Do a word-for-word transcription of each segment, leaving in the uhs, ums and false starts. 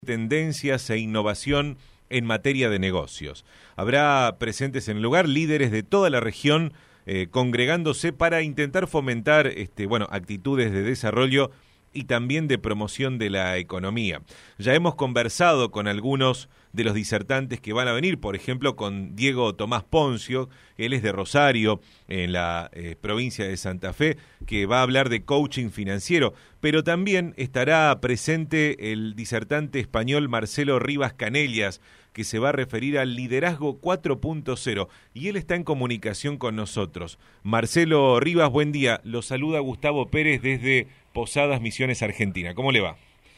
Tendencias e innovación en materia de negocios. Habrá presentes en el lugar líderes de toda la región eh, congregándose para intentar fomentar este, bueno, actitudes de desarrollo y también de promoción de la economía. Ya hemos conversado con algunos de los disertantes que van a venir, por ejemplo, con Diego Tomás Poncio, él es de Rosario, en la eh, provincia de Santa Fe, que va a hablar de coaching financiero, pero también estará presente el disertante español Marcelo Rivas Canellas, que se va a referir al liderazgo cuatro punto cero, y él está en comunicación con nosotros. Marcelo Rivas, buen día. Lo saluda Gustavo Pérez desde Posadas Misiones, Argentina. ¿Cómo le va?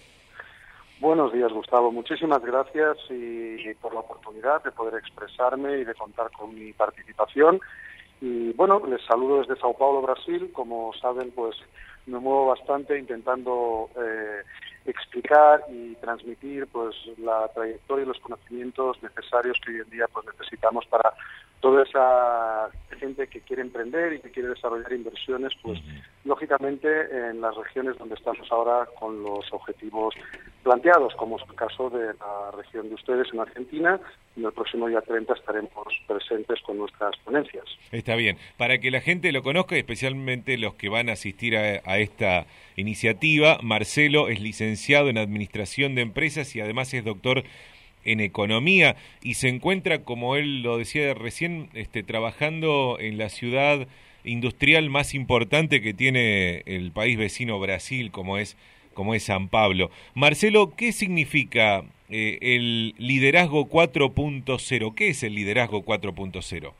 Buenos días, Gustavo. Muchísimas gracias y, y por la oportunidad de poder expresarme y de contar con mi participación. Y bueno, les saludo desde Sao Paulo, Brasil. Como saben, pues me muevo bastante intentando eh, explicar y transmitir pues la trayectoria y los conocimientos necesarios que hoy en día pues necesitamos para toda esa gente que quiere emprender y que quiere desarrollar inversiones, pues uh-huh. lógicamente en las regiones donde estamos ahora con los objetivos planteados, como es el caso de la región de ustedes en Argentina, y el próximo día treinta estaremos presentes con nuestras ponencias. Está bien. Para que la gente lo conozca, especialmente los que van a asistir a, a esta iniciativa, Marcelo es licenciado en Administración de Empresas y además es doctor en Economía y se encuentra, como él lo decía recién, este, trabajando en la ciudad industrial más importante que tiene el país vecino Brasil, como es como es San Pablo. Marcelo, ¿qué significa eh, el liderazgo cuatro punto cero? ¿Qué es el liderazgo cuatro punto cero?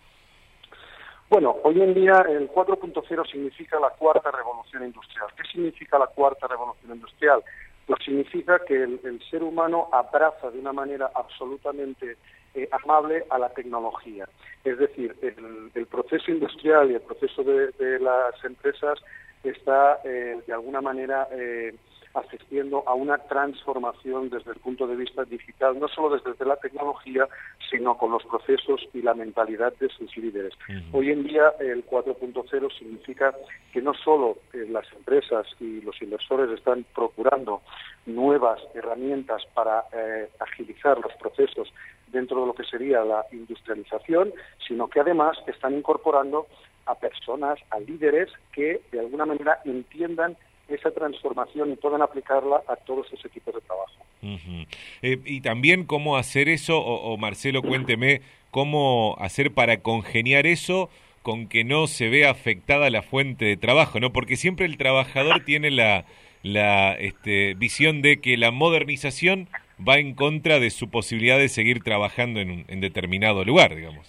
Bueno, hoy en día el cuatro punto cero significa la cuarta revolución industrial. ¿Qué significa la cuarta revolución industrial? Pues significa que el, el ser humano abraza de una manera absolutamente eh, amable a la tecnología. Es decir, el, el proceso industrial y el proceso de, de las empresas está eh, de alguna manera eh, asistiendo a una transformación desde el punto de vista digital, no solo desde la tecnología, sino con los procesos y la mentalidad de sus líderes. Uh-huh. Hoy en día el cuatro punto cero significa que no solo eh, las empresas y los inversores están procurando nuevas herramientas para eh, agilizar los procesos dentro de lo que sería la industrialización, sino que además están incorporando a personas, a líderes que de alguna manera entiendan esa transformación y puedan aplicarla a todos ese tipo de trabajo. Uh-huh. Eh, y también cómo hacer eso, o, o Marcelo, cuénteme, cómo hacer para congeniar eso con que no se vea afectada la fuente de trabajo, ¿no? Porque siempre el trabajador tiene la, la este, visión de que la modernización va en contra de su posibilidad de seguir trabajando en, un, en determinado lugar, digamos.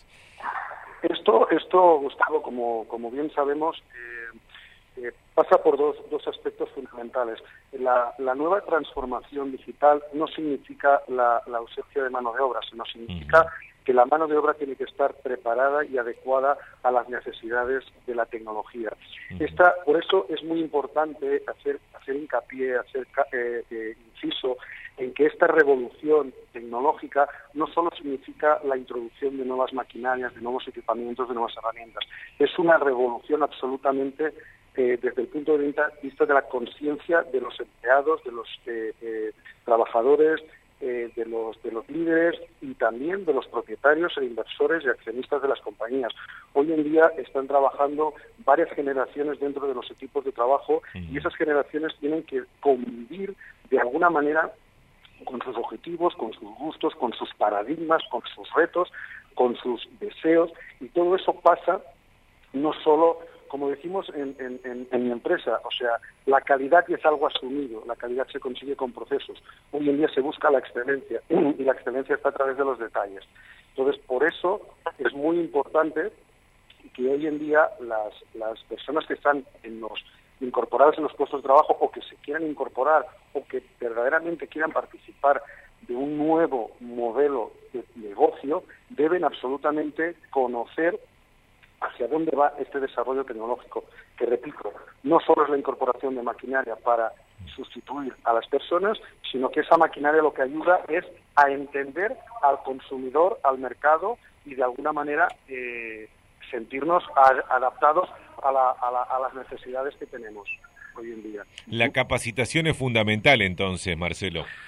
Esto, esto Gustavo, como, como bien sabemos, eh, eh, pasa por dos, dos aspectos fundamentales. La, la nueva transformación digital no significa la, la ausencia de mano de obra, sino significa uh-huh. que la mano de obra tiene que estar preparada y adecuada a las necesidades de la tecnología. Uh-huh. Esta, por eso es muy importante hacer, hacer hincapié, hacer eh, eh, inciso en que esta revolución tecnológica no solo significa la introducción de nuevas maquinarias, de nuevos equipamientos, de nuevas herramientas. Es una revolución absolutamente eh, desde el punto de vista de la conciencia de los empleados, de los eh, eh, trabajadores, eh, de los de los líderes y también de los propietarios e inversores y accionistas de las compañías. Hoy en día están trabajando varias generaciones dentro de los equipos de trabajo y esas generaciones tienen que convivir de alguna manera con sus objetivos, con sus gustos, con sus paradigmas, con sus retos, con sus deseos, y todo eso pasa no solo, como decimos en, en, en, en mi empresa, o sea, la calidad es algo asumido, la calidad se consigue con procesos. Hoy en día se busca la excelencia, y la excelencia está a través de los detalles. Entonces, por eso es muy importante que hoy en día las, las personas que están en los incorporadas en los puestos de trabajo o que se quieran incorporar o que verdaderamente quieran participar de un nuevo modelo de negocio, deben absolutamente conocer hacia dónde va este desarrollo tecnológico, que repito, no solo es la incorporación de maquinaria para sustituir a las personas, sino que esa maquinaria lo que ayuda es a entender al consumidor, al mercado y de alguna manera eh, sentirnos a, adaptados a, la, a, la, a las necesidades que tenemos hoy en día. La capacitación es fundamental entonces, Marcelo.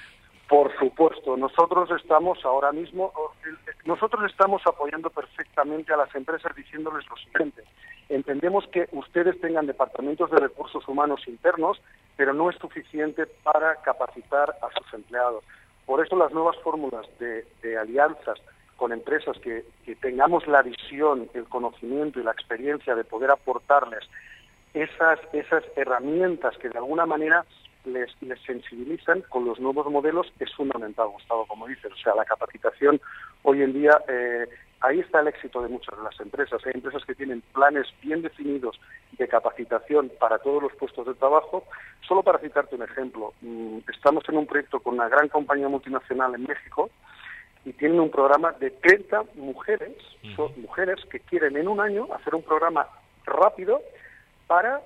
Por supuesto, nosotros estamos ahora mismo, nosotros estamos apoyando perfectamente a las empresas diciéndoles lo siguiente. Entendemos que ustedes tengan departamentos de recursos humanos internos, pero no es suficiente para capacitar a sus empleados. Por eso las nuevas fórmulas de, de alianzas con empresas que, que tengamos la visión, el conocimiento y la experiencia de poder aportarles esas, esas herramientas que de alguna manera Les, les sensibilizan con los nuevos modelos es fundamental, Gustavo, como dices. O sea, la capacitación hoy en día, eh, ahí está el éxito de muchas de las empresas. Hay empresas que tienen planes bien definidos de capacitación para todos los puestos de trabajo. Solo para citarte un ejemplo, mmm, estamos en un proyecto con una gran compañía multinacional en México y tienen un programa de treinta mujeres, uh-huh. son mujeres que quieren en un año hacer un programa rápido para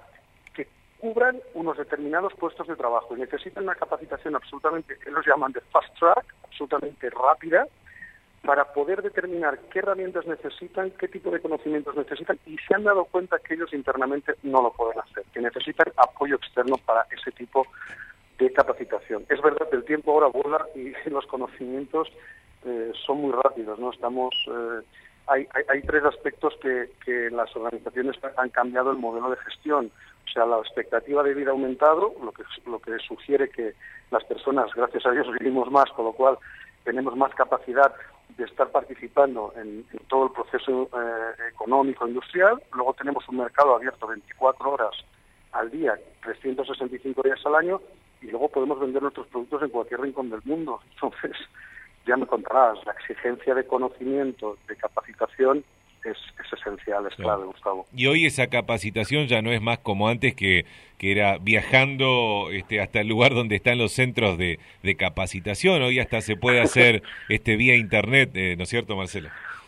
cubran unos determinados puestos de trabajo y necesitan una capacitación absolutamente, ellos llaman de fast track, absolutamente rápida, para poder determinar qué herramientas necesitan, qué tipo de conocimientos necesitan, y se han dado cuenta que ellos internamente no lo pueden hacer, que necesitan apoyo externo para ese tipo de capacitación. Es verdad que el tiempo ahora vuela y los conocimientos eh, son muy rápidos, ¿no? Estamos... Eh, hay, hay, hay tres aspectos que, que las organizaciones han cambiado el modelo de gestión. O sea, la expectativa de vida ha aumentado, lo que, lo que sugiere que las personas, gracias a Dios, vivimos más, con lo cual tenemos más capacidad de estar participando en, en todo el proceso eh, económico, industrial. Luego tenemos un mercado abierto veinticuatro horas al día, trescientos sesenta y cinco días al año, y luego podemos vender nuestros productos en cualquier rincón del mundo. Entonces, ya me contarás, la exigencia de conocimiento, de capacitación, Es, es esencial, es clave, Gustavo. Y hoy esa capacitación ya no es más como antes, que, que era viajando este, hasta el lugar donde están los centros de, de capacitación. Hoy hasta se puede hacer este vía internet, eh, ¿no es cierto, Marcelo?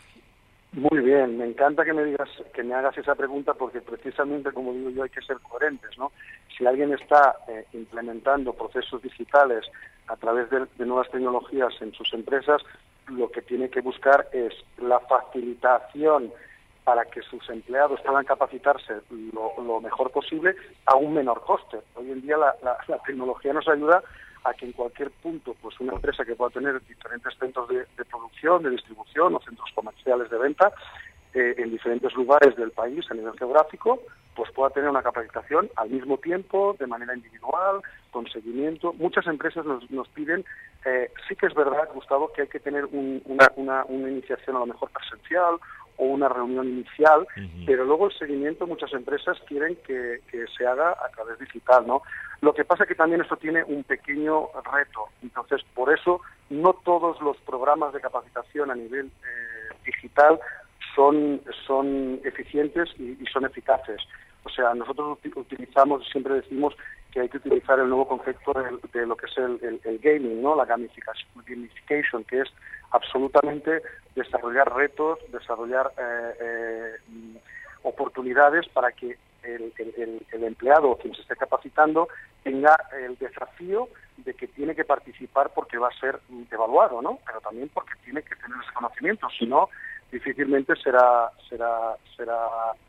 Muy bien, me encanta que me digas, que me hagas esa pregunta, porque precisamente, como digo yo, hay que ser coherentes, ¿no? Si alguien está eh, implementando procesos digitales a través de, de nuevas tecnologías en sus empresas, lo que tiene que buscar es la facilitación para que sus empleados puedan capacitarse lo, lo mejor posible a un menor coste. Hoy en día la, la, la tecnología nos ayuda a que en cualquier punto, pues una empresa que pueda tener diferentes centros de, de producción, de distribución o centros comerciales de venta, eh, en diferentes lugares del país a nivel geográfico, pues pueda tener una capacitación al mismo tiempo, de manera individual, con seguimiento. Muchas empresas nos, nos piden, eh, sí que es verdad, Gustavo, que hay que tener un, una, una, una iniciación a lo mejor presencial o una reunión inicial, uh-huh. pero luego el seguimiento muchas empresas quieren que, que se haga a través digital, ¿no? Lo que pasa es que también esto tiene un pequeño reto, entonces por eso no todos los programas de capacitación a nivel eh, digital son, son eficientes y, y son eficaces. O sea, nosotros utilizamos, siempre decimos que hay que utilizar el nuevo concepto de, de lo que es el, el, el gaming, ¿no? La gamification, gamification, que es absolutamente desarrollar retos, desarrollar eh, eh, oportunidades para que el, el, el empleado o quien se esté capacitando tenga el desafío de que tiene que participar porque va a ser evaluado, ¿no? Pero también porque tiene que tener ese conocimiento, si no, difícilmente será será será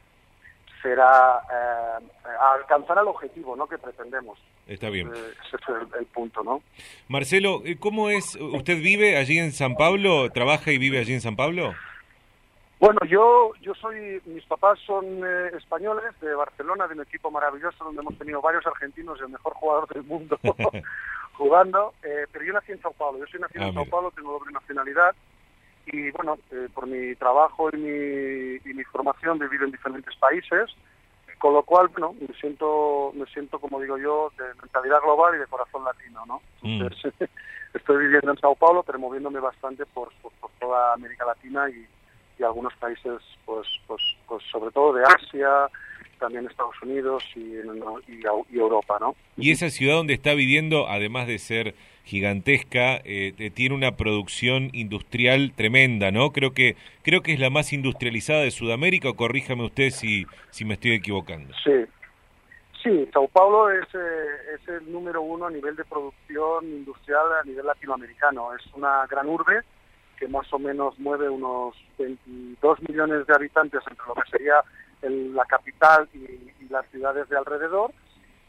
será eh, alcanzar el objetivo, ¿no?, que pretendemos. Está bien. Eh, ese es el, el punto, ¿no? Marcelo, ¿cómo es? ¿Usted vive allí en San Pablo? ¿Trabaja y vive allí en San Pablo? Bueno, yo yo soy, mis papás son eh, españoles, de Barcelona, de un equipo maravilloso donde hemos tenido varios argentinos y el mejor jugador del mundo jugando, eh, pero yo nací en Sao Paulo, yo soy nacido ah, en Sao Paulo, tengo doble nacionalidad y bueno, eh, por mi trabajo y mi, y mi formación he vivido en diferentes países, con lo cual, bueno, me siento, me siento como digo yo, de mentalidad global y de corazón latino, ¿no? Entonces, mm. estoy viviendo en Sao Paulo, pero moviéndome bastante por, por, por toda América Latina y y algunos países, pues, pues, pues sobre todo de Asia, también Estados Unidos y, y, y Europa, ¿no? Y esa ciudad donde está viviendo, además de ser gigantesca, eh, tiene una producción industrial tremenda, ¿no? Creo que creo que es la más industrializada de Sudamérica, o corríjame usted si si me estoy equivocando. Sí, sí, Sao Paulo es, eh, es el número uno a nivel de producción industrial a nivel latinoamericano. Es una gran urbe que más o menos mueve unos veintidós millones de habitantes entre lo que sería el, la capital y, y las ciudades de alrededor, y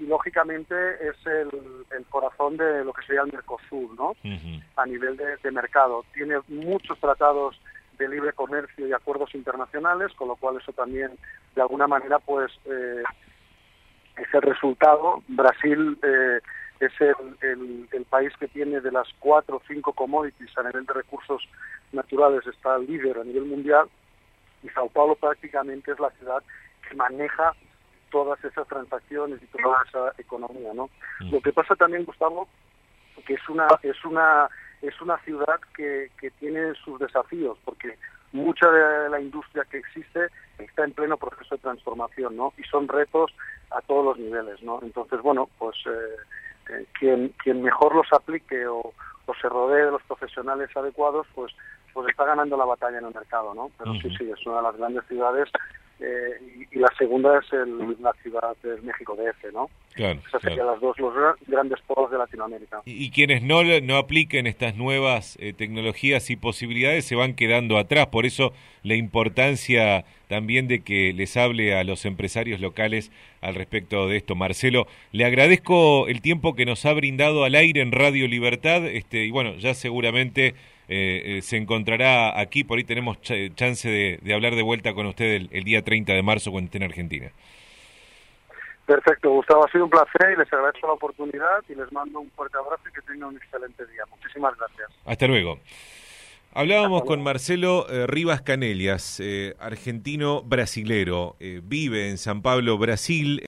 y lógicamente es el, el corazón de lo que sería el Mercosur, ¿no? Uh-huh. A nivel de, de mercado. Tiene muchos tratados de libre comercio y acuerdos internacionales, con lo cual eso también, de alguna manera, pues eh, es el resultado. Brasil eh, es el, el, el país que tiene de las cuatro o cinco commodities a nivel de recursos naturales, está el líder a nivel mundial, y Sao Paulo prácticamente es la ciudad que maneja todas esas transacciones y toda esa economía, ¿no? Mm. Lo que pasa también, Gustavo, que es una es una es una ciudad que, que tiene sus desafíos, porque mucha de la industria que existe está en pleno proceso de transformación, ¿no? Y son retos a todos los niveles, ¿no? Entonces, bueno, pues eh, eh, quien quien mejor los aplique o, o se rodee de los profesionales adecuados, pues pues está ganando la batalla en el mercado, ¿no? Pero uh-huh. sí, sí, es una de las grandes ciudades. Eh, y, y la segunda es el, la ciudad del México D F, ¿no? Claro, Esas serían claro. las dos, los grandes polos de Latinoamérica. Y, y quienes no, no apliquen estas nuevas eh, tecnologías y posibilidades se van quedando atrás, por eso la importancia también de que les hable a los empresarios locales al respecto de esto. Marcelo, le agradezco el tiempo que nos ha brindado al aire en Radio Libertad, este, y bueno, ya seguramente Eh, eh, se encontrará aquí, por ahí tenemos ch- chance de, de hablar de vuelta con usted el, el día treinta de marzo cuando esté en Argentina. Perfecto, Gustavo, ha sido un placer y les agradezco la oportunidad y les mando un fuerte abrazo y que tengan un excelente día. Muchísimas gracias. Hasta luego. Hablábamos Hasta luego. con Marcelo eh, Rivas Canellas, eh, argentino brasilero, eh, vive en San Pablo, Brasil.